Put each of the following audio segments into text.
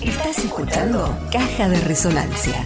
Estás escuchando Caja de Resonancia.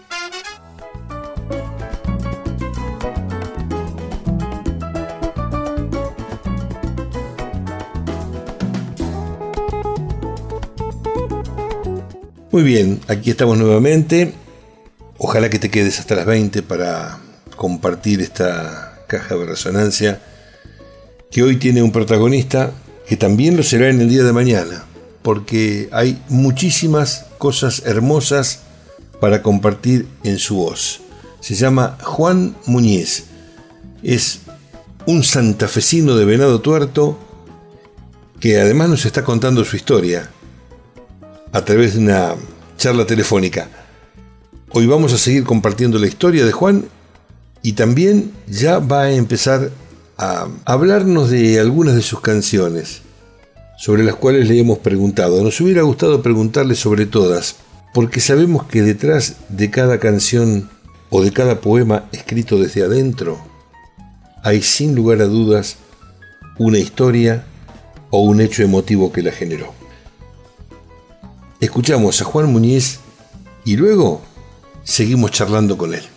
Muy bien, aquí estamos nuevamente. Ojalá que te quedes hasta las 20 para compartir esta caja de resonancia que hoy tiene un protagonista que también lo será en el día de mañana, porque hay muchísimas cosas hermosas para compartir en su voz. Se llama Juan Muñiz, es un santafesino de Venado Tuerto que además nos está contando su historia a través de una charla telefónica. Hoy vamos a seguir compartiendo la historia de Juan y también ya va a empezar a hablarnos de algunas de sus canciones, sobre las cuales le hemos preguntado. Nos hubiera gustado preguntarle sobre todas, porque sabemos que detrás de cada canción o de cada poema escrito desde adentro, hay sin lugar a dudas una historia o un hecho emotivo que la generó. Escuchamos a Juan Muñiz y luego seguimos charlando con él.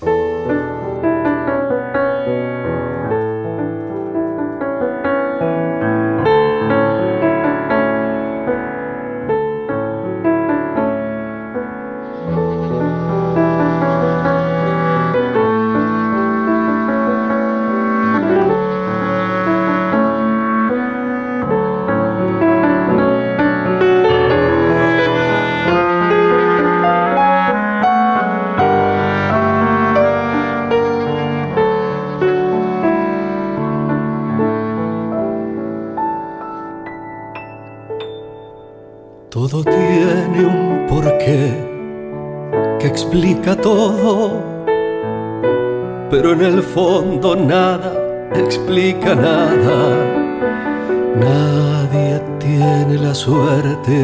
Todo tiene un porqué que explica todo, pero en el fondo nada explica nada. Nadie tiene la suerte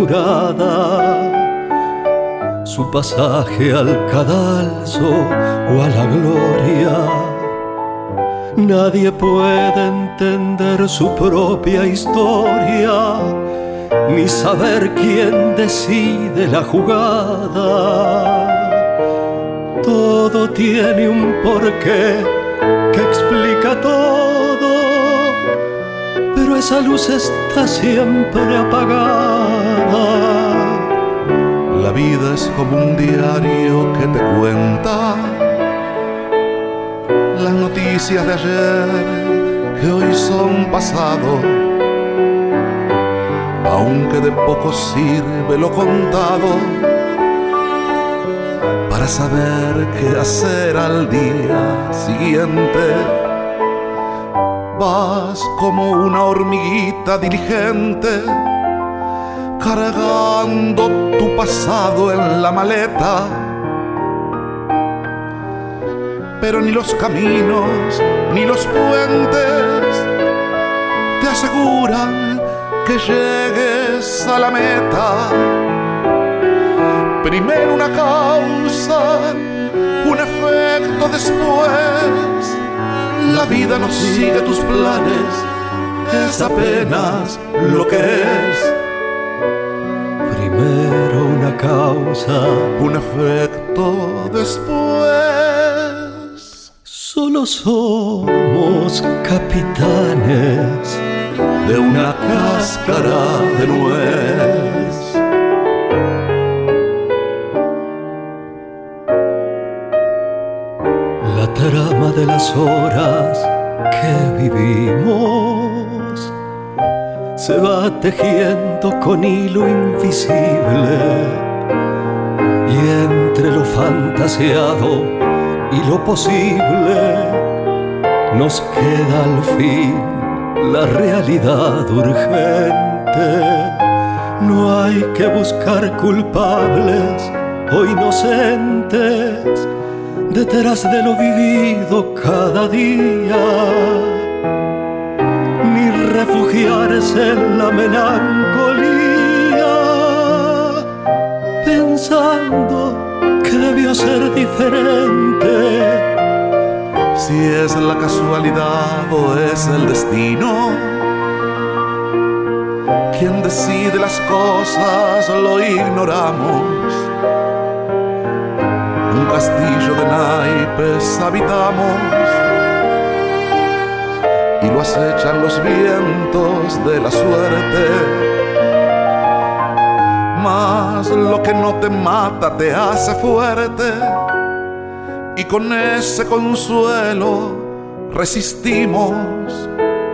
asegurada, su pasaje al cadalso o a la gloria. Nadie puede entender su propia historia, ni saber quién decide la jugada. Todo tiene un porqué que explica todo, pero esa luz está siempre apagada. La vida es como un diario que te cuenta las noticias de ayer que hoy son pasado. Aunque de poco sirve lo contado para saber qué hacer al día siguiente. Vas como una hormiguita diligente, cargando tu pasado en la maleta. Pero ni los caminos ni los puentes te aseguran que llegues a la meta. Primero una causa, un efecto después. La vida no sigue tus planes, es apenas lo que es. Primero una causa, un efecto después. Solo somos capitanes de una cáscara de nuez. La trama de las horas que vivimos se va tejiendo con hilo invisible, y entre lo fantasiado y lo posible nos queda al fin la realidad urgente. No hay que buscar culpables o inocentes detrás de lo vivido cada día, ni refugiarse en la melancolía pensando que debió ser diferente. Si es la casualidad o es el destino, quien decide las cosas lo ignoramos. Un castillo de naipes habitamos y lo acechan los vientos de la suerte. Mas lo que no te mata te hace fuerte, y con ese consuelo resistimos.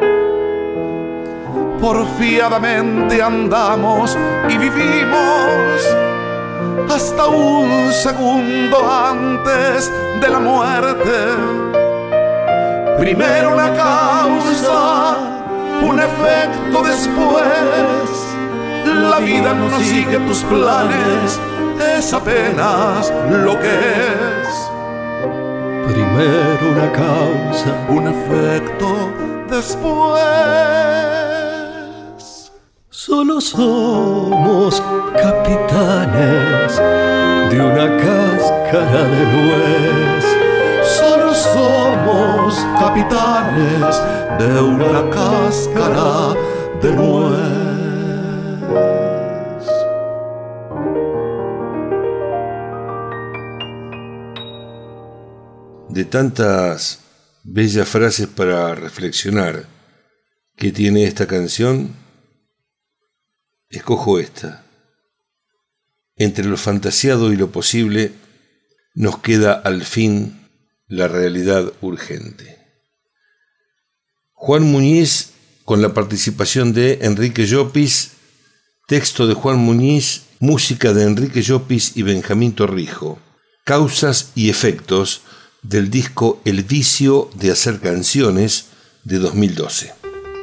Porfiadamente andamos y vivimos hasta un segundo antes de la muerte. Primero una causa, un efecto después. La vida no sigue tus planes, es apenas lo que es. Primero una causa, un efecto después. Solo somos capitanes de una cáscara de nuez. Solo somos capitanes de una cáscara de nuez. De tantas bellas frases para reflexionar que tiene esta canción, escojo esta. Entre lo fantasiado y lo posible, nos queda al fin la realidad urgente. Juan Muñiz, con la participación de Enrique Llopis, texto de Juan Muñiz, música de Enrique Llopis y Benjamín Torrijo, causas y efectos del disco El vicio de hacer canciones de 2012.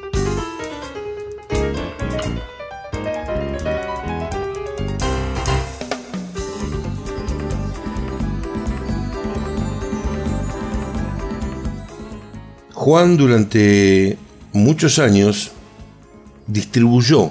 Juan durante muchos años distribuyó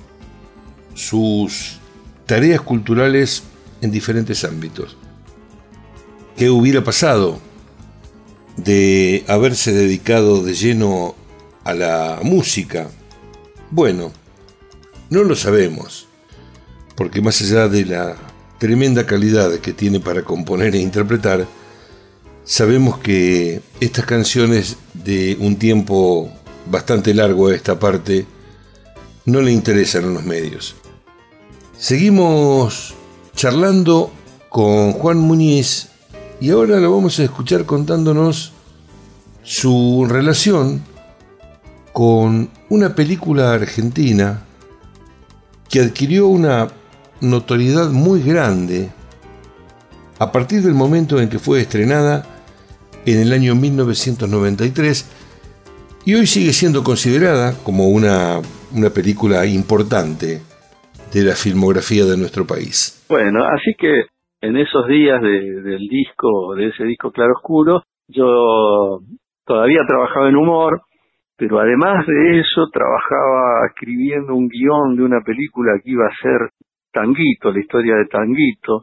sus tareas culturales en diferentes ámbitos. ¿Qué hubiera pasado de haberse dedicado de lleno a la música? Bueno, no lo sabemos, porque más allá de la tremenda calidad que tiene para componer e interpretar, sabemos que estas canciones de un tiempo bastante largo a esta parte no le interesan a los medios. Seguimos charlando con Juan Muñiz y ahora lo vamos a escuchar contándonos su relación con una película argentina que adquirió una notoriedad muy grande a partir del momento en que fue estrenada en el año 1993 y hoy sigue siendo considerada como una película importante de la filmografía de nuestro país. Bueno, así que en esos días de ese disco Claroscuro, yo todavía trabajaba en humor, pero además de eso trabajaba escribiendo un guión de una película que iba a ser Tanguito, la historia de Tanguito,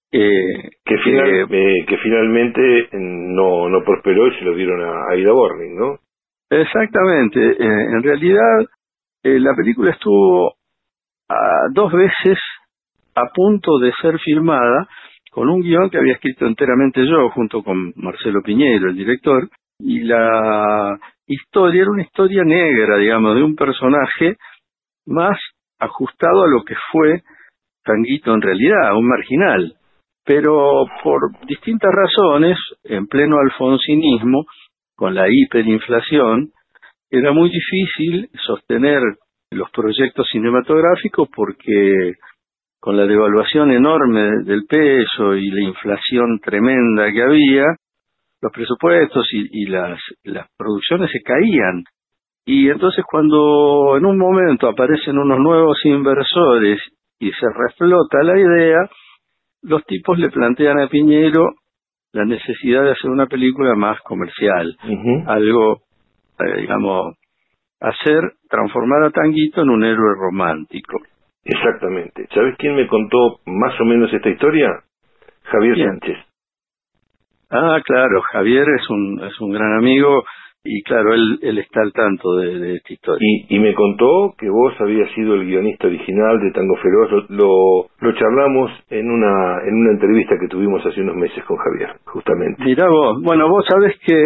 que finalmente no prosperó y se lo dieron a Aida Borning, ¿no? Exactamente. En realidad, la película estuvo dos veces a punto de ser filmada con un guión que había escrito enteramente yo, junto con Marcelo Piñero, el director, y la historia era una historia negra, digamos, de un personaje más ajustado a lo que fue Tanguito en realidad, un marginal. Pero por distintas razones, en pleno alfonsinismo, con la hiperinflación, era muy difícil sostener los proyectos cinematográficos porque con la devaluación enorme del peso y la inflación tremenda que había, los presupuestos y las producciones se caían. Y entonces cuando en un momento aparecen unos nuevos inversores y se reflota la idea, los tipos le plantean a Piñero la necesidad de hacer una película más comercial, algo, digamos, transformar a Tanguito en un héroe romántico. Exactamente. ¿Sabes quién me contó más o menos esta historia? Javier ¿Quién? Sánchez. Ah, claro, Javier es un gran amigo y claro, él está al tanto de esta historia. Y me contó que vos habías sido el guionista original de Tango Feroz. Lo charlamos en una entrevista que tuvimos hace unos meses con Javier, justamente. Mirá vos, bueno, vos sabés que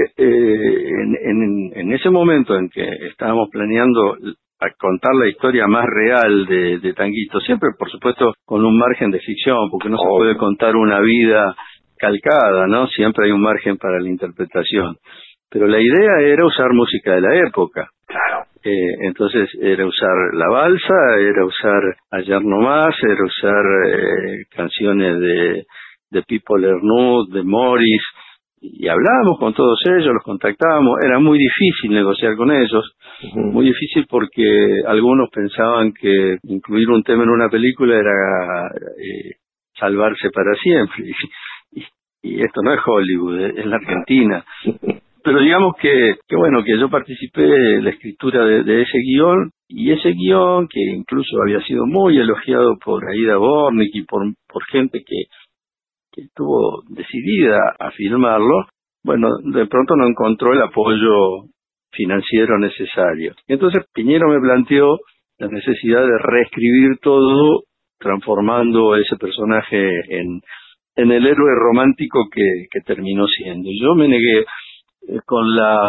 en ese momento en que estábamos planeando a contar la historia más real de Tanguito, siempre por supuesto con un margen de ficción, porque no se puede contar una vida calcada, ¿no? Siempre hay un margen para la interpretación. Pero la idea era usar música de la época. Claro. Entonces era usar la balsa, era usar Ayer No Más, era usar canciones de Pipo Lernud, de Morris, y hablábamos con todos ellos, los contactábamos. Era muy difícil negociar con ellos, muy difícil porque algunos pensaban que incluir un tema en una película era salvarse para siempre, y esto no es Hollywood, es la Argentina. Pero digamos que bueno, que yo participé en la escritura de ese guión, y ese guión, que incluso había sido muy elogiado por Aida Bornik y por gente que estuvo decidida a filmarlo, bueno, de pronto no encontró el apoyo financiero necesario. Entonces Piñero me planteó la necesidad de reescribir todo, transformando ese personaje en el héroe romántico que terminó siendo. Y yo me negué. Con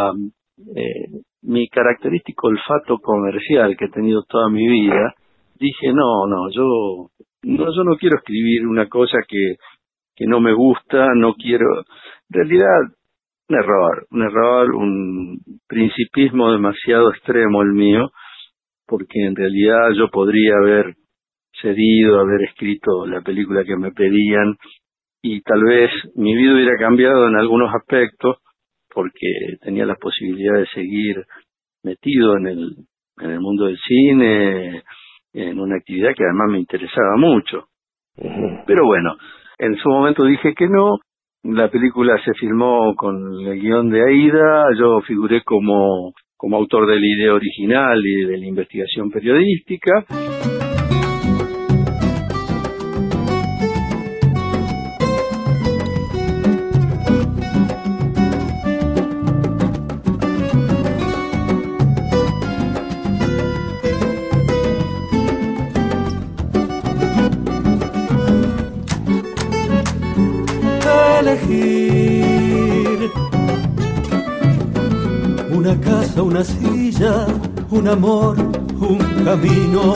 mi característico olfato comercial que he tenido toda mi vida, dije yo no quiero escribir una cosa que no me gusta, no quiero. En realidad, un error, un principismo demasiado extremo el mío, porque en realidad yo podría haber cedido, haber escrito la película que me pedían, y tal vez mi vida hubiera cambiado en algunos aspectos, porque tenía la posibilidad de seguir metido en el mundo del cine, en una actividad que además me interesaba mucho. Pero bueno, en su momento dije que no. La película se filmó con el guión de Aida, yo figuré como autor de la idea original y de la investigación periodística. Una casa, una silla, un amor, un camino.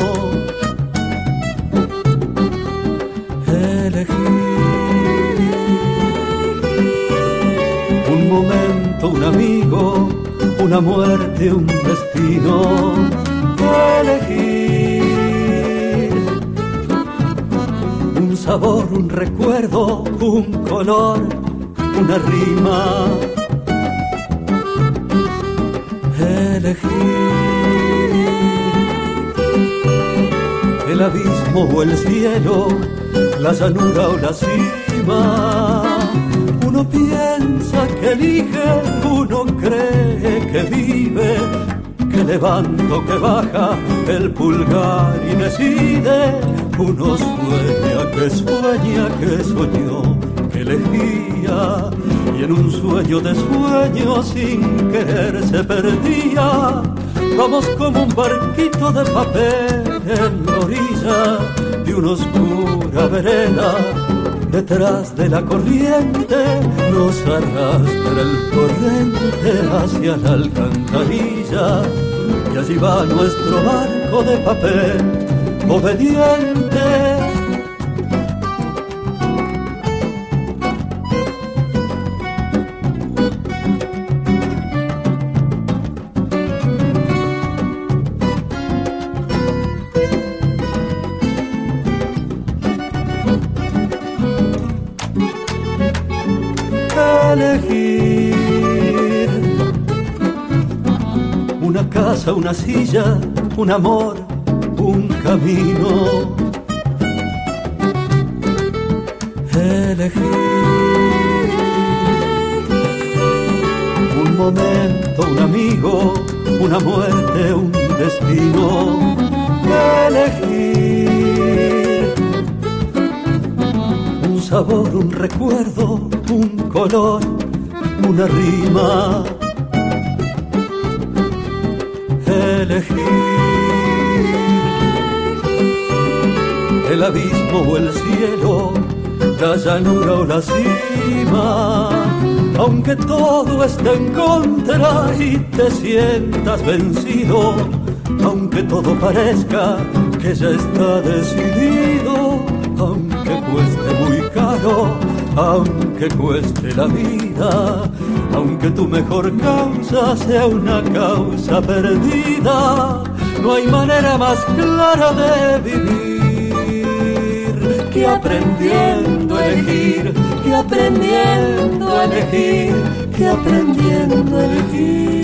Elegir un momento, un amigo, una muerte, un destino. Elegir un sabor, un recuerdo, un color, una rima. Elegir el abismo o el cielo, la llanura o la cima. Uno piensa que elige, uno cree que vive, que levanta, que baja el pulgar y decide. Uno sueña, que soñó, que elegía, y en un sueño de sueños sin querer se perdía. Vamos como un barquito de papel en la orilla de una oscura vereda. Detrás de la corriente nos arrastra el torrente hacia la alcantarilla, y allí va nuestro barco de papel obediente. Elegir una casa, una silla, un amor, un camino. Elegir un momento, un amigo, una muerte, un destino. Elegir un sabor, un recuerdo, un color, una rima. elegir el abismo o el cielo, la llanura o la cima, aunque todo esté en contra y te sientas vencido, aunque todo parezca que ya está decidido, aunque cueste muy caro, aunque cueste la vida, aunque tu mejor causa sea una causa perdida, no hay manera más clara de vivir que aprendiendo a elegir, que aprendiendo a elegir, que aprendiendo a elegir.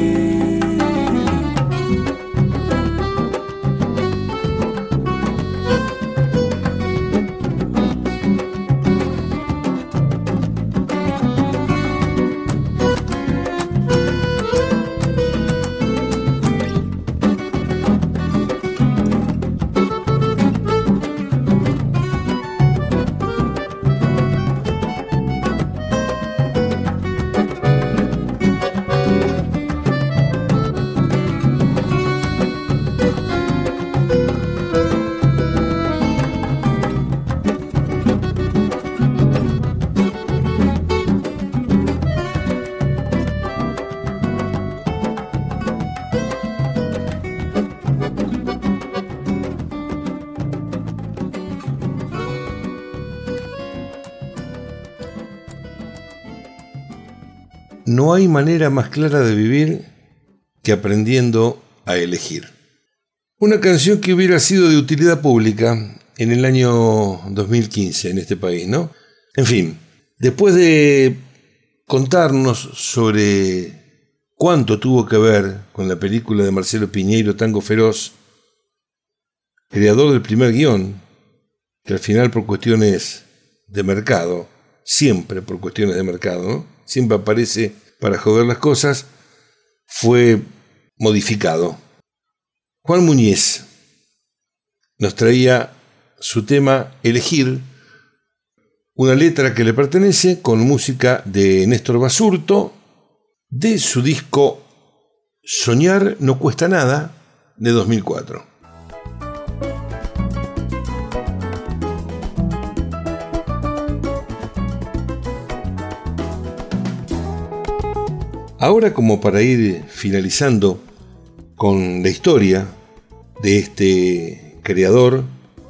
No hay manera más clara de vivir que aprendiendo a elegir. Una canción que hubiera sido de utilidad pública en el año 2015 en este país, ¿no? En fin, después de contarnos sobre cuánto tuvo que ver con la película de Marcelo Piñeiro, Tango Feroz, creador del primer guión, que al final por cuestiones de mercado, siempre por cuestiones de mercado, ¿no? Siempre aparece para joder las cosas, fue modificado. Juan Muñiz nos traía su tema Elegir, una letra que le pertenece con música de Néstor Basurto, de su disco Soñar no cuesta nada, de 2004. Ahora, como para ir finalizando con la historia de este creador,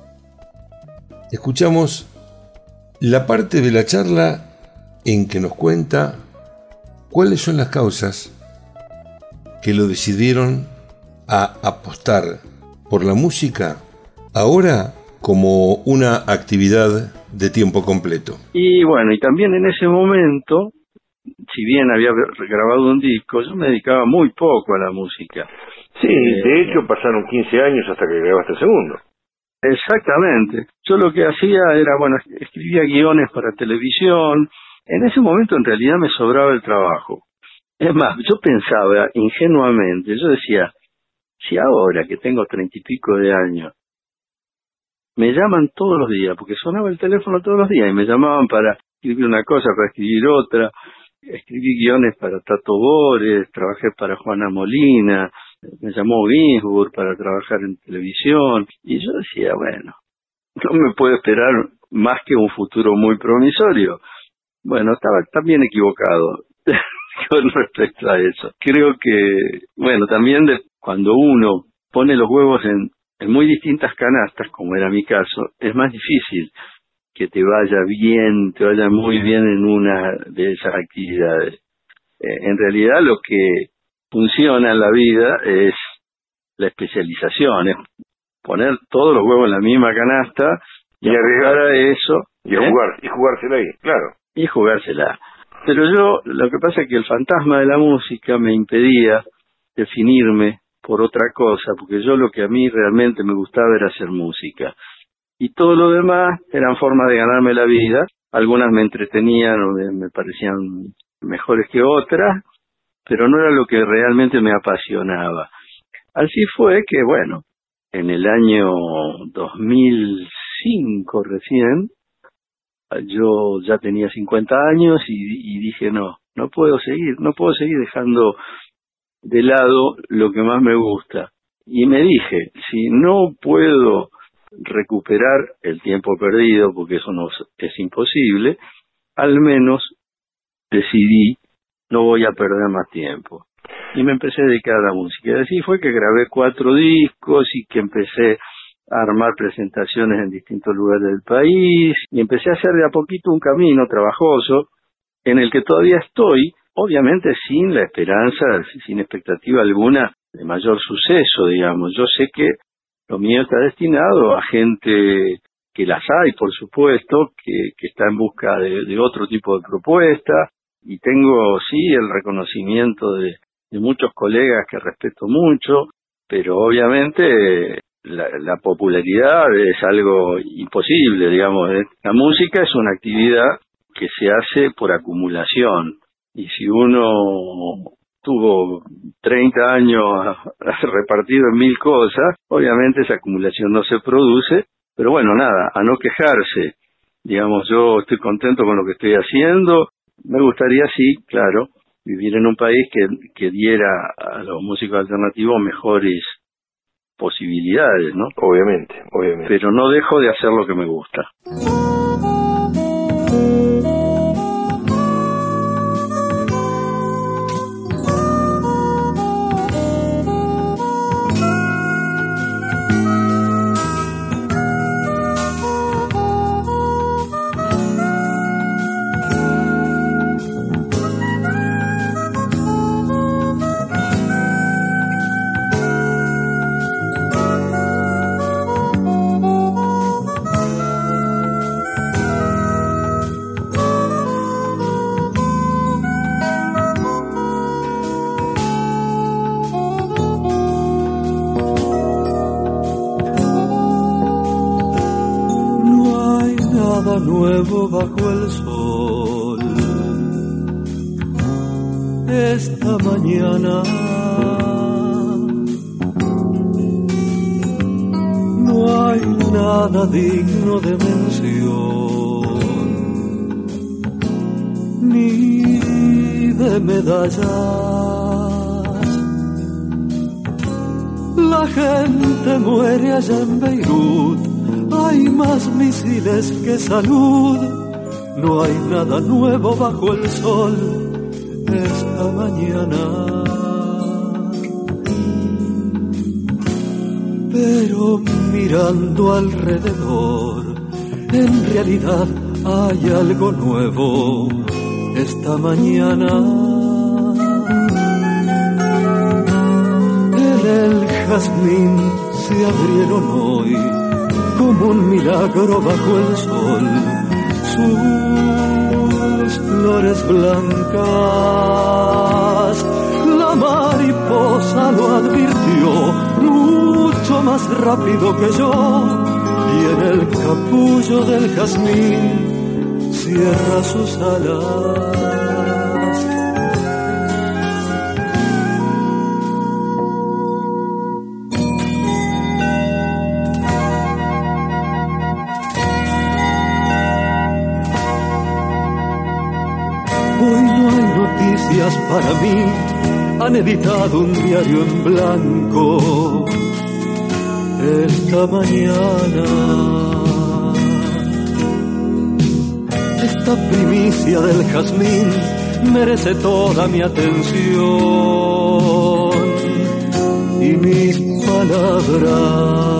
escuchamos la parte de la charla en que nos cuenta cuáles son las causas que lo decidieron a apostar por la música ahora como una actividad de tiempo completo. Y bueno, y también en ese momento, si bien había grabado un disco, yo me dedicaba muy poco a la música. Sí, de hecho pasaron 15 años hasta que grabaste el segundo. Exactamente. Yo lo que hacía era, bueno, escribía guiones para televisión. En ese momento en realidad me sobraba el trabajo. Es más, yo pensaba ingenuamente, yo decía, si ahora que tengo 30 y pico de años, me llaman todos los días, porque sonaba el teléfono todos los días y me llamaban para escribir una cosa, para escribir otra. Escribí guiones para Tato Bores, trabajé para Juana Molina, me llamó Ginsburg para trabajar en televisión, y yo decía, bueno, no me puedo esperar más que un futuro muy promisorio. Bueno, estaba también equivocado con respecto a eso. Creo que, bueno, también cuando uno pone los huevos en muy distintas canastas, como era mi caso, es más difícil que te vaya bien, te vaya muy bien en una de esas actividades. En realidad lo que funciona en la vida es la especialización, es poner todos los huevos en la misma canasta y arriesgar a eso. Y jugársela ahí, claro. Y jugársela. Pero yo, lo que pasa es que el fantasma de la música me impedía definirme por otra cosa, porque yo lo que a mí realmente me gustaba era hacer música. Y todo lo demás eran formas de ganarme la vida. Algunas me entretenían o me parecían mejores que otras, pero no era lo que realmente me apasionaba. Así fue que, bueno, en el año 2005 recién, yo ya tenía 50 años y dije, no puedo seguir dejando de lado lo que más me gusta. Y me dije, si no puedo recuperar el tiempo perdido, porque eso no es imposible, al menos decidí, no voy a perder más tiempo. Y me empecé a dedicar a la música. Y así fue que grabé 4 discos y que empecé a armar presentaciones en distintos lugares del país. Y empecé a hacer de a poquito un camino trabajoso en el que todavía estoy, obviamente sin la esperanza, sin expectativa alguna de mayor suceso, digamos. Yo sé que lo mío está destinado a gente que las hay, por supuesto, que está en busca de otro tipo de propuesta, y tengo, sí, el reconocimiento de muchos colegas que respeto mucho, pero obviamente la popularidad es algo imposible, digamos. La música es una actividad que se hace por acumulación, y si uno tuvo 30 años repartido en 1000 cosas, obviamente esa acumulación no se produce, pero bueno, nada, a no quejarse. Digamos, yo estoy contento con lo que estoy haciendo. Me gustaría, sí, claro, vivir en un país que diera a los músicos alternativos mejores posibilidades, ¿no? Obviamente. Pero no dejo de hacer lo que me gusta. Nuevo bajo el sol, esta mañana no hay nada digno de mención, ni de medallas. La gente muere allá en Beirut, hay más misiles que salud, no hay nada nuevo bajo el sol esta mañana. Pero mirando alrededor, en realidad hay algo nuevo esta mañana. En el jazmín se abrieron hoy como un milagro bajo el sol, sus flores blancas. La mariposa lo advirtió mucho más rápido que yo, y en el capullo del jazmín cierra sus alas. Para mí han editado un diario en blanco esta mañana. Esta primicia del jazmín merece toda mi atención y mis palabras.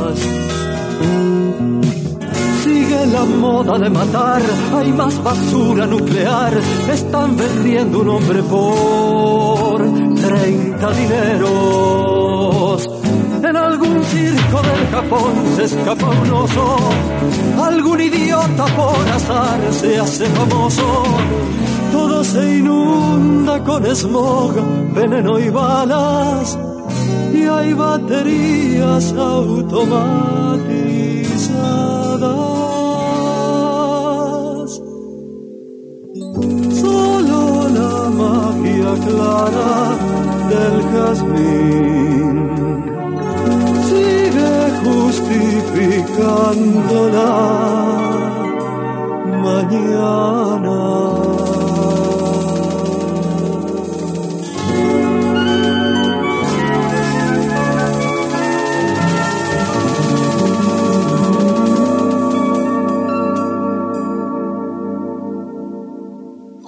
La moda de matar, hay más basura nuclear, están vendiendo un hombre por 30 dineros. En algún circo del Japón se escapa un oso, algún idiota por azar se hace famoso. Todo se inunda con smog, veneno y balas, y hay baterías automatizadas. Clara del jazmín sigue justificando la mañana.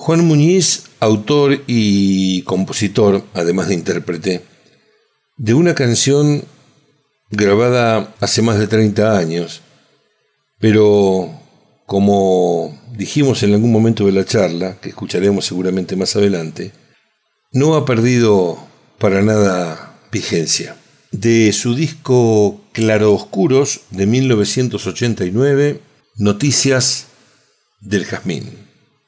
Juan Muñiz, autor y compositor, además de intérprete, de una canción grabada hace más de 30 años, pero como dijimos en algún momento de la charla, que escucharemos seguramente más adelante, no ha perdido para nada vigencia. De su disco Claroscuros de 1989, Noticias del Jazmín.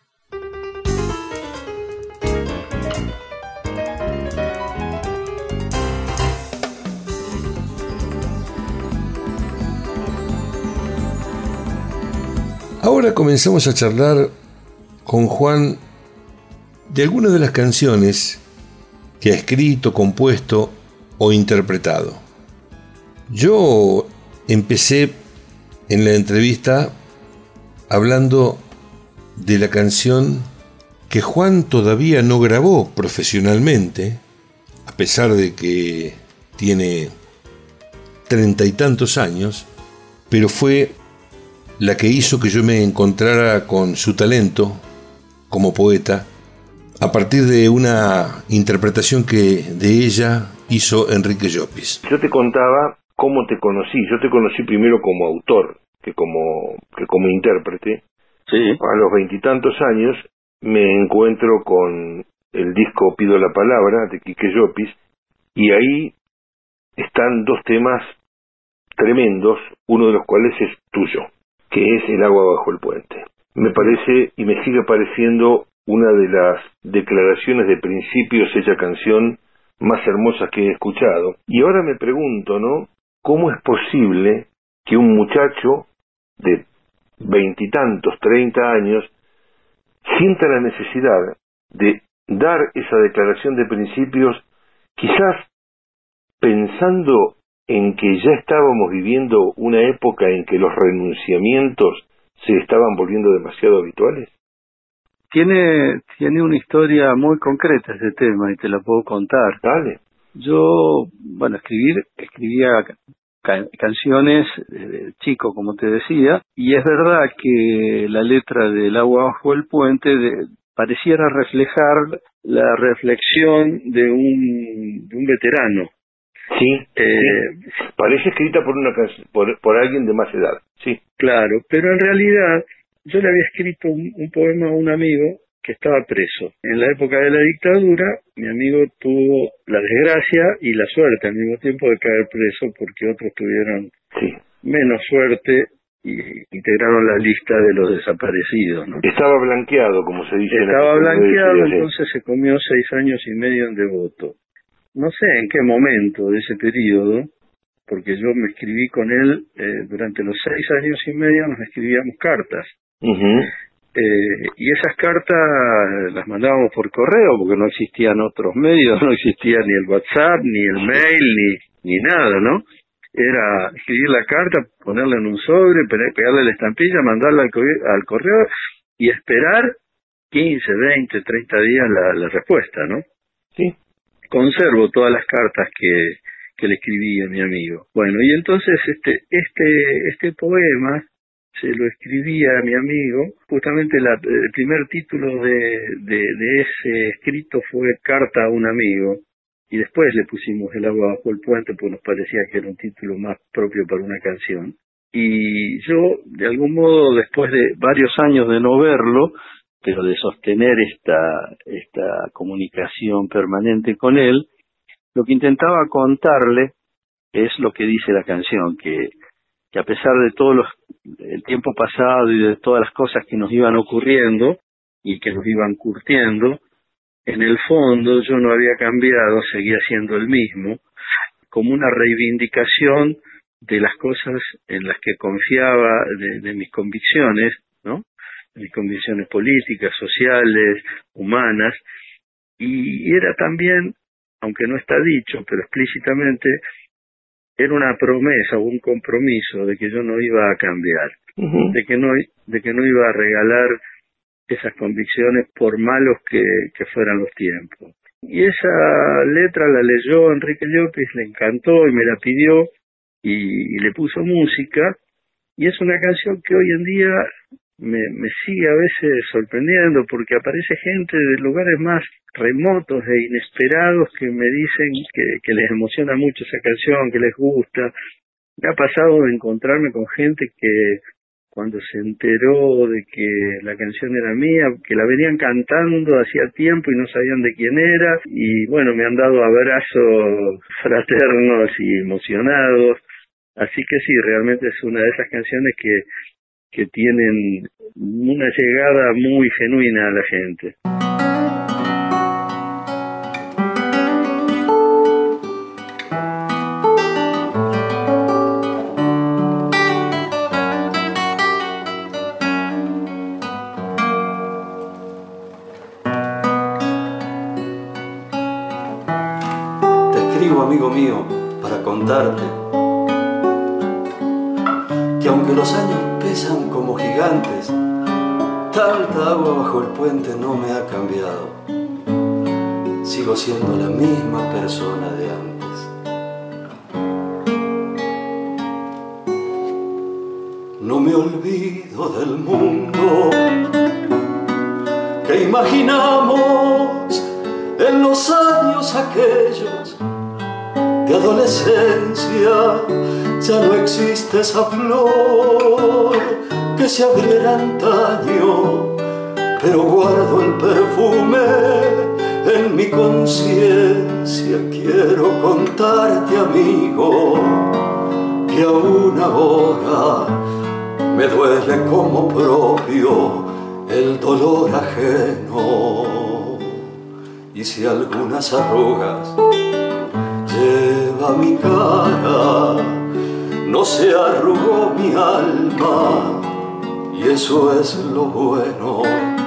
Ahora comenzamos a charlar con Juan de algunas de las canciones que ha escrito, compuesto o interpretado. Yo empecé en la entrevista hablando de la canción que Juan todavía no grabó profesionalmente, a pesar de que tiene 30 y tantos años, pero fue la que hizo que yo me encontrara con su talento como poeta a partir de una interpretación que de ella hizo Enrique Llopis. Yo te contaba cómo te conocí. Yo te conocí primero como autor que como intérprete. Sí. A los 20 y tantos años me encuentro con el disco Pido la Palabra de Quique Llopis, y ahí están dos temas tremendos, uno de los cuales es tuyo, que es El agua bajo el puente. Me parece y me sigue pareciendo una de las declaraciones de principios hecha canción más hermosas que he escuchado. Y ahora me pregunto, ¿no? ¿Cómo es posible que un muchacho de 20 y tantos, 30 años, sienta la necesidad de dar esa declaración de principios, quizás pensando en que ya estábamos viviendo una época en que los renunciamientos se estaban volviendo demasiado habituales? Tiene una historia muy concreta ese tema y te la puedo contar. Dale. Yo, bueno, escribía canciones de chico, como te decía, y es verdad que la letra del agua bajo el puente pareciera reflejar la reflexión de un veterano. Sí, sí. Parece escrita por alguien de más edad, sí. Claro, pero en realidad yo le había escrito un poema a un amigo que estaba preso. En la época de la dictadura, mi amigo tuvo la desgracia y la suerte al mismo tiempo de caer preso, porque otros tuvieron menos suerte y integraron la lista de los desaparecidos, ¿no? Estaba blanqueado, como se dice. Estaba blanqueado, entonces se comió 6 años y medio en Devoto. No sé en qué momento de ese periodo, porque yo me escribí con él durante los 6 años y medio, nos escribíamos cartas. Uh-huh. Y esas cartas las mandábamos por correo, porque no existían otros medios, no existía ni el WhatsApp, ni el mail, ni nada, ¿no? Era escribir la carta, ponerla en un sobre, pegarle la estampilla, mandarla al correo y esperar 15, 20, 30 días la respuesta, ¿no? Sí. Conservo todas las cartas que le escribí a mi amigo. Bueno, y entonces este poema se lo escribía a mi amigo. Justamente el primer título de ese escrito fue Carta a un amigo, y después le pusimos El agua bajo el puente, pues nos parecía que era un título más propio para una canción. Y yo, de algún modo, después de varios años de no verlo, pero de sostener esta comunicación permanente con él, lo que intentaba contarle es lo que dice la canción, que a pesar de el tiempo pasado y de todas las cosas que nos iban ocurriendo y que nos iban curtiendo, en el fondo yo no había cambiado, seguía siendo el mismo, como una reivindicación de las cosas en las que confiaba, de mis convicciones, ¿no? Mis convicciones políticas, sociales, humanas, y era también, aunque no está dicho, pero explícitamente, era una promesa o un compromiso de que yo no iba a cambiar, uh-huh, de que no iba a regalar esas convicciones por malos que fueran los tiempos. Y esa letra la leyó Enrique Llopis, le encantó y me la pidió y le puso música, y es una canción que hoy en día me sigue a veces sorprendiendo, porque aparece gente de lugares más remotos e inesperados que me dicen que les emociona mucho esa canción, que les gusta. Me ha pasado de encontrarme con gente que cuando se enteró de que la canción era mía, que la venían cantando hacía tiempo y no sabían de quién era, y bueno, me han dado abrazos fraternos y emocionados. Así que sí, realmente es una de esas canciones que tienen una llegada muy genuina a la gente. Te escribo, amigo mío, para contarte que aunque los años pesan como gigantes, tanta agua bajo el puente no me ha cambiado. Sigo siendo la misma persona de antes. No me olvido del mundo que imaginamos en los años aquellos de adolescencia. Ya no existe esa flor que se abriera antaño, pero guardo el perfume en mi conciencia. Quiero contarte, amigo, que aún ahora me duele como propio el dolor ajeno. Y si algunas arrugas lleva mi cara, no se arrugó mi alma, y eso es lo bueno.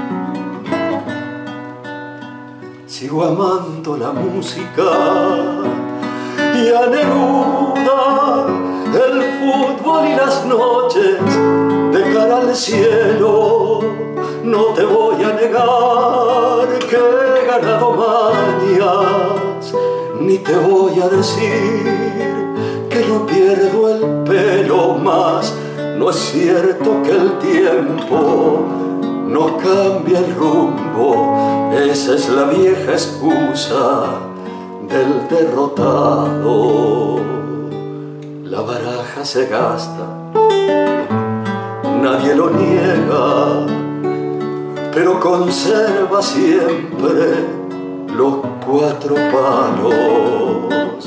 Sigo amando la música y a Neruda, el fútbol y las noches de cara al cielo. No te voy a negar que he ganado mañas, ni te voy a decir que no pierdo el pelo más. No es cierto que el tiempo no cambia el rumbo, esa es la vieja excusa del derrotado. La baraja se gasta, nadie lo niega, pero conserva siempre los 4 palos.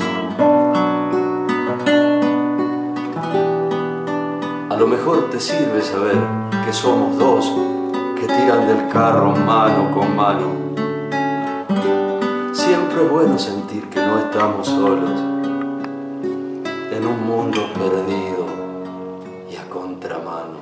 A lo mejor te sirve saber que somos dos que tiran del carro mano con mano. Siempre es bueno sentir que no estamos solos en un mundo perdido y a contramano.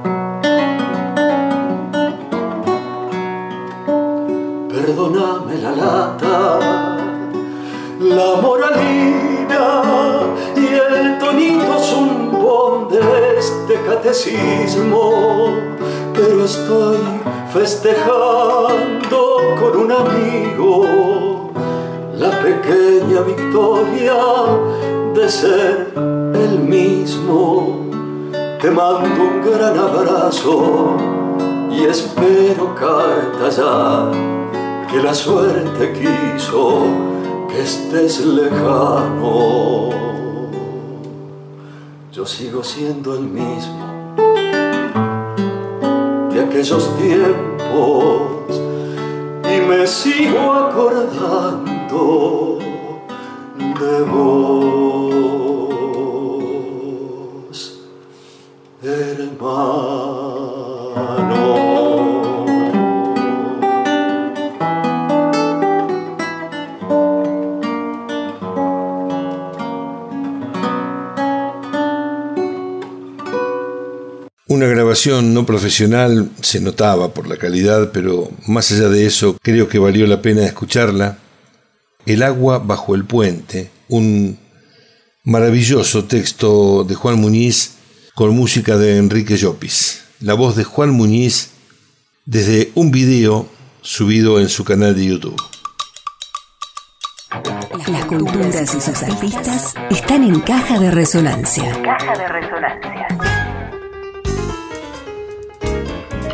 Perdóname la lata, la moralina y el tonito zumbón de este catecismo, pero estoy festejando con un amigo la pequeña victoria de ser el mismo. Te mando un gran abrazo y espero carta ya, que la suerte quiso que estés lejano. Yo sigo siendo el mismo de aquellos tiempos y me sigo acordando de vos, hermano. Una grabación no profesional, se notaba por la calidad, pero más allá de eso creo que valió la pena escucharla. El agua bajo el puente, un maravilloso texto de Juan Muñiz con música de Enrique Llopis. La voz de Juan Muñiz desde un video subido en su canal de YouTube. Las culturas y sus artistas están en Caja de Resonancia. Caja de Resonancia.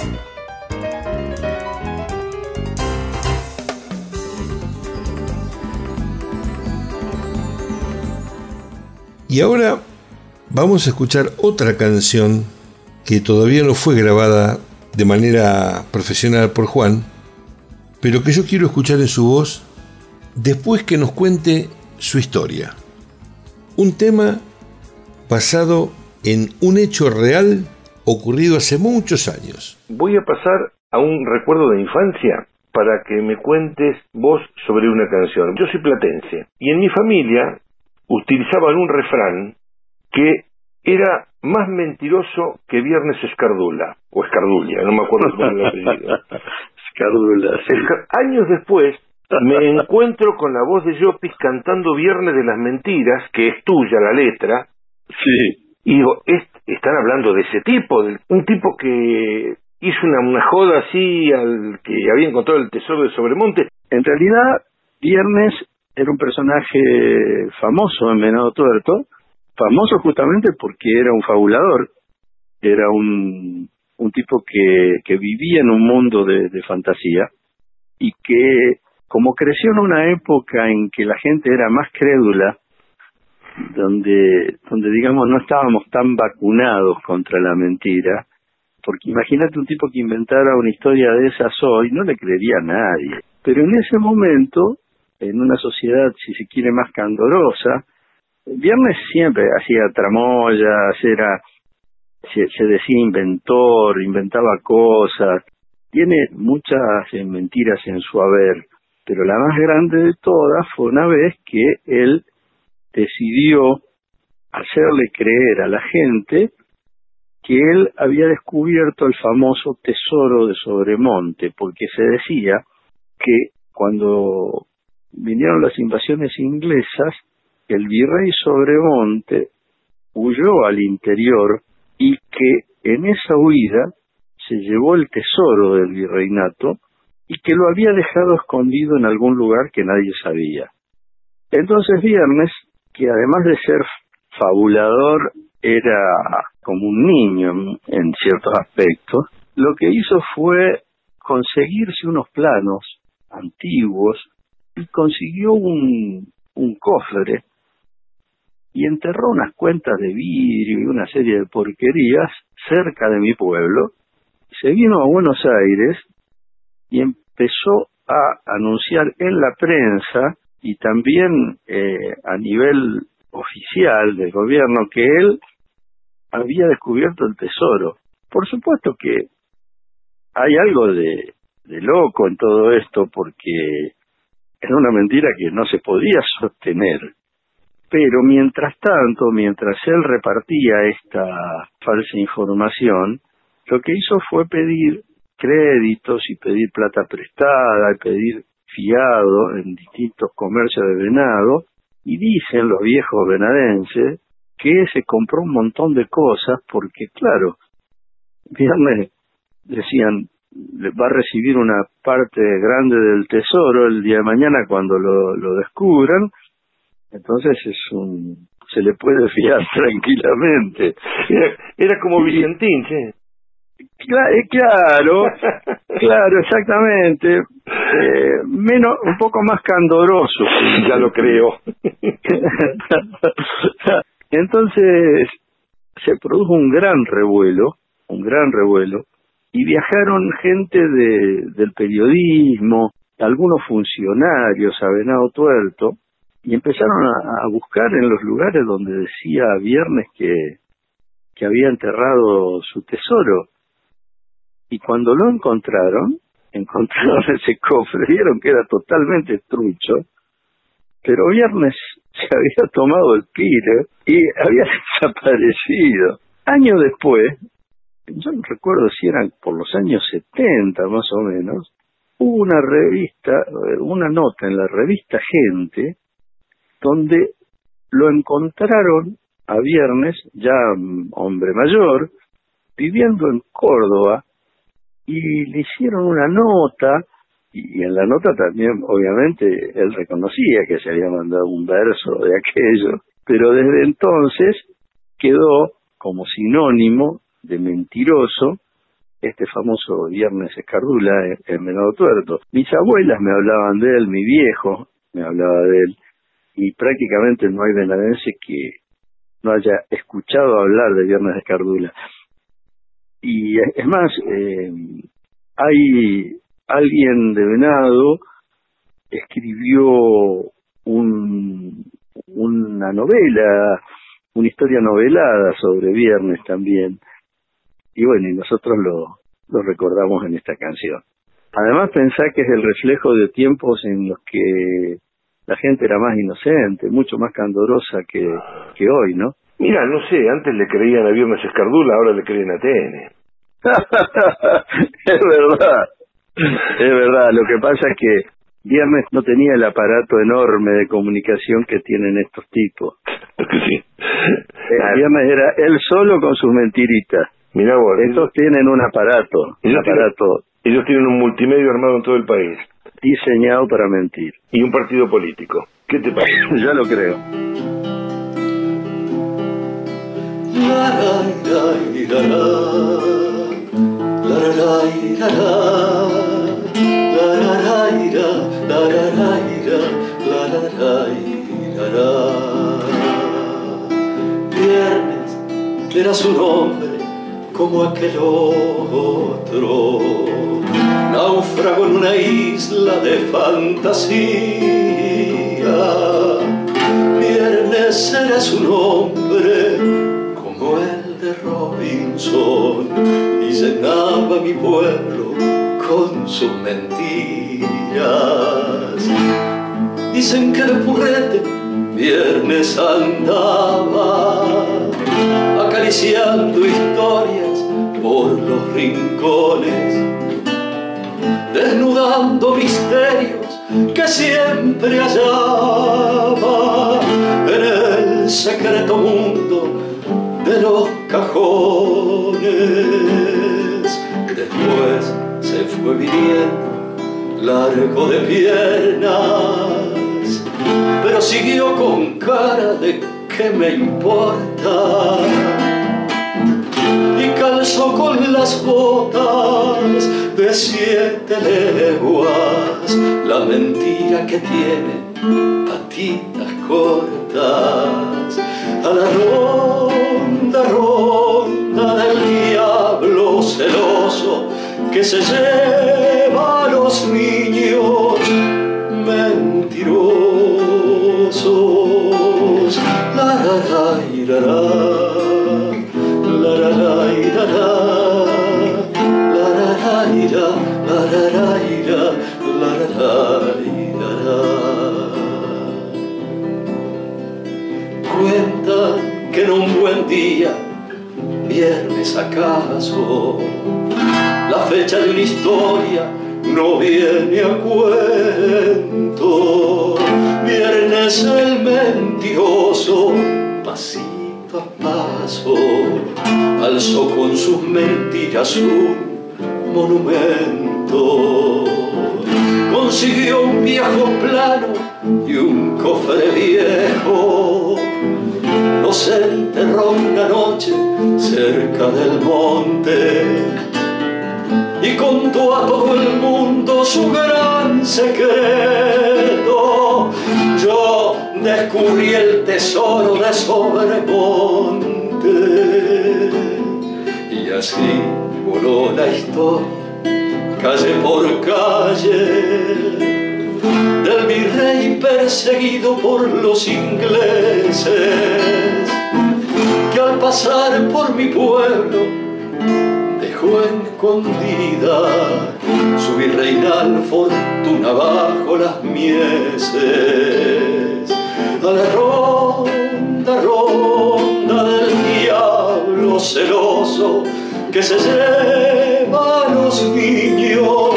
Y ahora vamos a escuchar otra canción que todavía no fue grabada de manera profesional por Juan, pero que yo quiero escuchar en su voz después que nos cuente su historia. Un tema basado en un hecho real ocurrido hace muchos años. Voy a pasar a un recuerdo de infancia para que me cuentes vos sobre una canción. Yo soy platense y en mi familia utilizaban un refrán que era más mentiroso que Viernes Escardula, o Escardulia, no me acuerdo cuál era el apellido. Escardula, sí. Años después me encuentro con la voz de Llopis cantando Viernes de las Mentiras, que es tuya la letra. Sí. Y digo, están hablando de ese tipo, de un tipo que hizo una joda así al que había encontrado el tesoro de Sobremonte. En realidad, Viernes era un personaje famoso en Venado Tuerto, famoso justamente porque era un fabulador, era un tipo que vivía en un mundo de fantasía y que, como creció en una época en que la gente era más crédula, donde digamos no estábamos tan vacunados contra la mentira, porque imagínate un tipo que inventara una historia de esas hoy, no le creería a nadie. Pero en ese momento, en una sociedad, si se quiere, más candorosa, Viernes siempre hacía tramoyas, se decía inventor, inventaba cosas, tiene muchas mentiras en su haber, pero la más grande de todas fue una vez que él decidió hacerle creer a la gente que él había descubierto el famoso tesoro de Sobremonte, porque se decía que cuando vinieron las invasiones inglesas, el virrey Sobremonte huyó al interior y que en esa huida se llevó el tesoro del virreinato y que lo había dejado escondido en algún lugar que nadie sabía. Entonces Viernes, que además de ser fabulador, era como un niño en ciertos aspectos, lo que hizo fue conseguirse unos planos antiguos y consiguió un cofre y enterró unas cuentas de vidrio y una serie de porquerías cerca de mi pueblo. Se vino a Buenos Aires y empezó a anunciar en la prensa y también a nivel oficial del gobierno que él había descubierto el tesoro. Por supuesto que hay algo de loco en todo esto, porque era una mentira que no se podía sostener. Pero mientras tanto, mientras él repartía esta falsa información, lo que hizo fue pedir créditos y pedir plata prestada y pedir fiado en distintos comercios de venado, y dicen los viejos venadenses que se compró un montón de cosas porque, claro, Viernes, decían, va a recibir una parte grande del tesoro el día de mañana cuando lo descubran, entonces se le puede fiar tranquilamente. Era como Vicentín, ¿sí? Claro, exactamente. Un poco más candoroso. Ya lo creo. Entonces se produjo un gran revuelo, y viajaron gente del periodismo, algunos funcionarios a Venado Tuerto, y empezaron a buscar en los lugares donde decía Viernes que había enterrado su tesoro. Y cuando lo encontraron ese cofre, vieron que era totalmente trucho, pero Viernes se había tomado el pire y había desaparecido. Años después, yo no recuerdo si eran por los años 70 más o menos, hubo una nota en la revista Gente, donde lo encontraron a Viernes, ya hombre mayor, viviendo en Córdoba, y le hicieron una nota, y en la nota también, obviamente, él reconocía que se había mandado un verso de aquello, pero desde entonces quedó como sinónimo de mentiroso este famoso Viernes Escardula en Venado Tuerto. Mis abuelas me hablaban de él, mi viejo me hablaba de él, y prácticamente no hay venadense que no haya escuchado hablar de Viernes de Escardula. Y es más, hay alguien de Venado escribió una novela, una historia novelada sobre Viernes también, y bueno, y nosotros lo recordamos en esta canción. Además, pensá que es el reflejo de tiempos en los que la gente era más inocente, mucho más candorosa que hoy, ¿no? Mira, no sé, antes le creían a Viernes Escardula, ahora le creen a TN. Es verdad, lo que pasa es que Viernes no tenía el aparato enorme de comunicación que tienen estos tipos. Sí. Viernes era él solo con sus mentiritas. Mirá vos. Estos tienen un aparato. Ellos tienen un multimedio armado en todo el país. Diseñado para mentir. Y un partido político. ¿Qué te parece? Ya lo creo. Viernes era su nombre como aquel otro, náufrago en una isla de fantasía. Viernes era su nombre como el de Robinson y llenaba mi pueblo con sus mentiras. Dicen que de Purrete Viernes andaba acariciando historias por los rincones, desnudando misterios que siempre hallaba en el secreto mundo de los cajones. Después se fue viniendo largo de piernas, pero siguió con cara de ¿qué me importa? Y calzó con las botas de 7 leguas la mentira que tiene patitas cortas. A la ronda del diablo celoso que se lleva a los niños mentirosos. La la la la la la la la la la. Cuentan que en un buen día, viernes acaso, la fecha de una historia no viene a cuento. Viernes el mentiroso, pasito a paso, alzó con sus mentiras un monumento. Consiguió un viejo plano y un cofre viejo. Se enterró una noche cerca del monte y contó a todo el mundo su gran secreto. Yo descubrí el tesoro de Sobremonte, y así voló la historia, calle por calle, del virrey perseguido por los ingleses, que al pasar por mi pueblo dejó escondida su virreinal fortuna bajo las mieses. A la ronda del diablo celoso que se lleva a los niños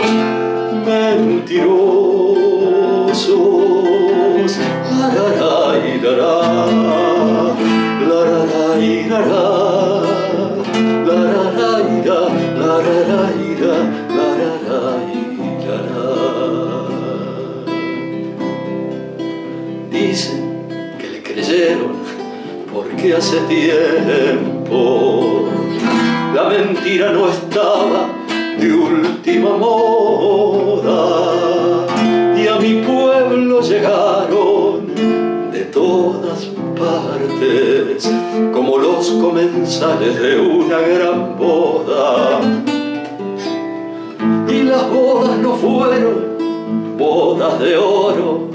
mentirosos. La la la la la dicen que le creyeron porque hace tiempo la mentira no estaba de última moda, y a mi pueblo llegaron de todas partes los comensales de una gran boda. Y las bodas no fueron bodas de oro,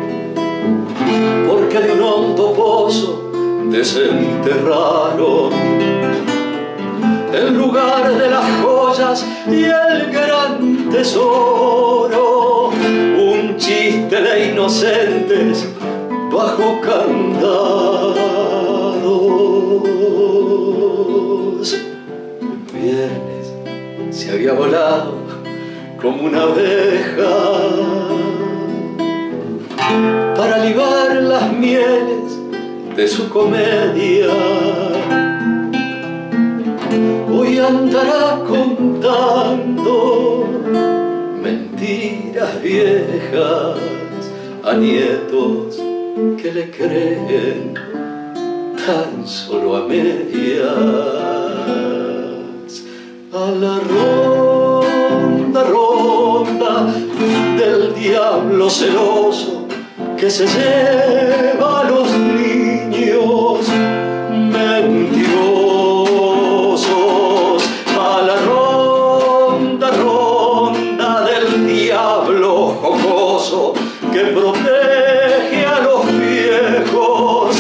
porque de un hondo pozo desenterraron el lugar de las joyas y el gran tesoro, un chiste de inocentes bajo candados. Viernes se había volado como una abeja para libar las mieles de su comedia. Hoy andará contando mentiras viejas a nietos que le creen tan solo a medias. A la ronda, ronda del diablo celoso que se lleva a los niños mentirosos. A la ronda, ronda del diablo jocoso que protege a los viejos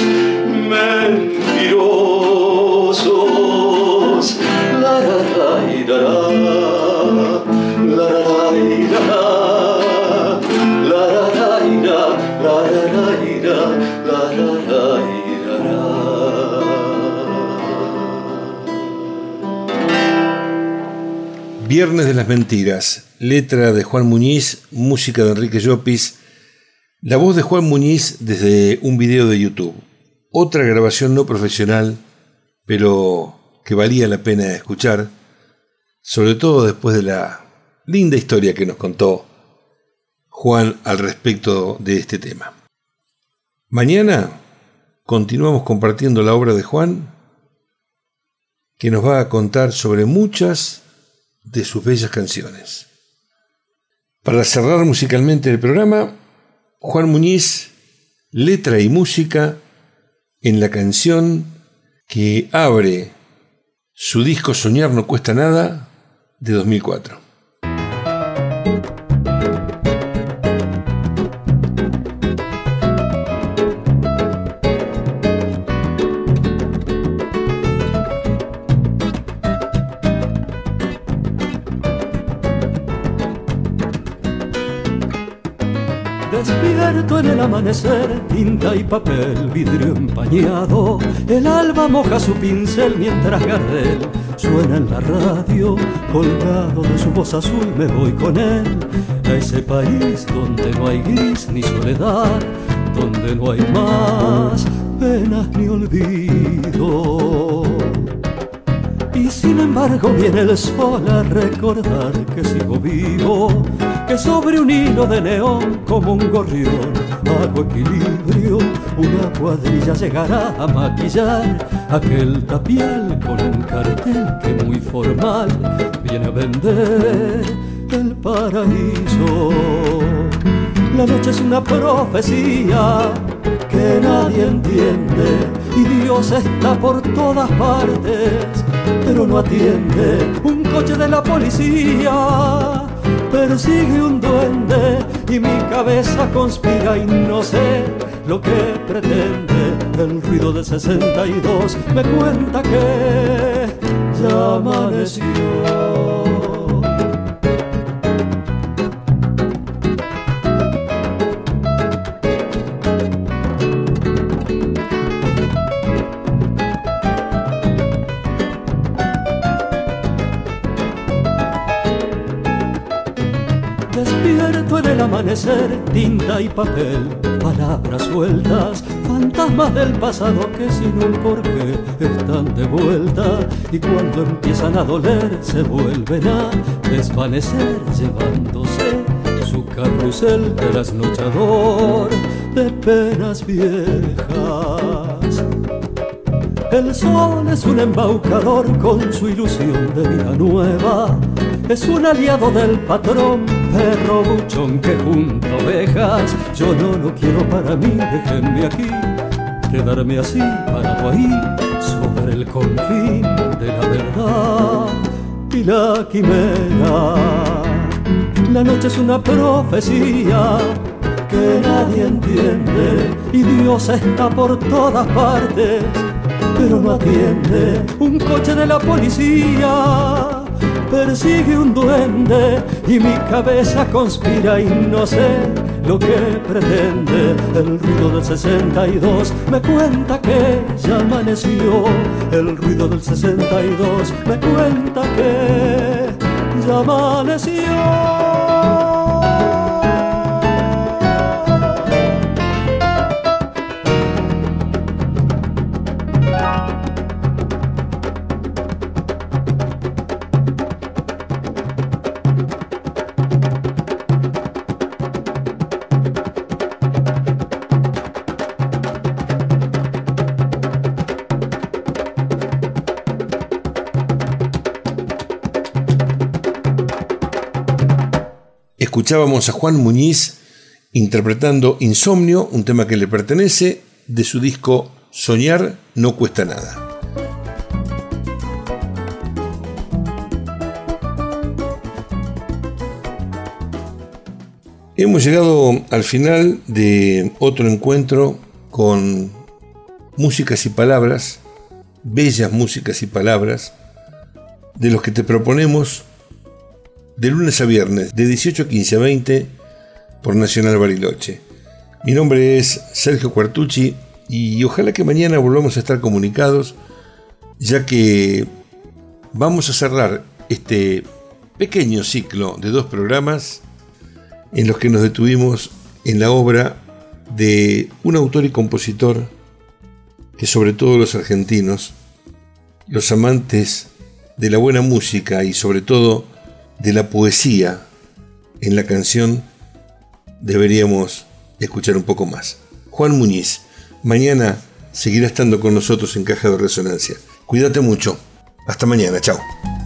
mentirosos. La ra ra ira ra, la ra ra ira ra, la ra ra ira, la ra ra ira, la ra ra ira ra. Viernes de las Mentiras, letra de Juan Muñiz, música de Enrique Llopis, la voz de Juan Muñiz desde un video de YouTube. Otra grabación no profesional, pero que valía la pena escuchar, sobre todo después de la linda historia que nos contó Juan al respecto de este tema. Mañana continuamos compartiendo la obra de Juan, que nos va a contar sobre muchas de sus bellas canciones. Para cerrar musicalmente el programa, Juan Muñiz, letra y música en la canción que abre su disco Soñar no cuesta nada de 2004. Despierto en el amanecer, tinta y papel, vidrio empañado. El alba moja su pincel mientras Gardel suena en la radio. Colgado de su voz azul me voy con él a ese país donde no hay gris ni soledad, donde no hay más penas ni olvido. Y sin embargo viene el sol a recordar que sigo vivo, que sobre un hilo de neón como un gorrión hago equilibrio. Una cuadrilla llegará a maquillar aquel tapial con un cartel que muy formal viene a vender el paraíso. La noche es una profecía que nadie entiende y Dios está por todas partes, pero no atiende. Un coche de la policía persigue un duende y mi cabeza conspira y no sé lo que pretende. El ruido del 62 me cuenta que ya amaneció. Despierto en el amanecer, tinta y papel, palabras sueltas, fantasmas del pasado que sin un porqué están de vuelta. Y cuando empiezan a doler se vuelven a desvanecer, llevándose su carrusel trasnochador de penas viejas. El sol es un embaucador con su ilusión de vida nueva. Es un aliado del patrón, perro buchón que junta ovejas. Yo no lo quiero para mí, déjenme aquí quedarme así parado ahí sobre el confín de la verdad y la quimera. La noche es una profecía que nadie entiende y Dios está por todas partes, pero no atiende. Un coche de la policía persigue un duende y mi cabeza conspira y no sé lo que pretende. El ruido del 62 me cuenta que ya amaneció. El ruido del 62 me cuenta que ya amaneció. Escuchábamos a Juan Muñiz interpretando Insomnio, un tema que le pertenece, de su disco Soñar no cuesta nada. Hemos llegado al final de otro encuentro con músicas y palabras, bellas músicas y palabras, de los que te proponemos de lunes a viernes, de 18:15 a 20, por Nacional Bariloche. Mi nombre es Sergio Quartucci y ojalá que mañana volvamos a estar comunicados, ya que vamos a cerrar este pequeño ciclo de 2 programas en los que nos detuvimos en la obra de un autor y compositor que, sobre todo los argentinos, los amantes de la buena música y sobre todo de la poesía en la canción, deberíamos escuchar un poco más. Juan Muñiz, mañana seguirá estando con nosotros en Caja de Resonancia. Cuídate mucho. Hasta mañana. Chao.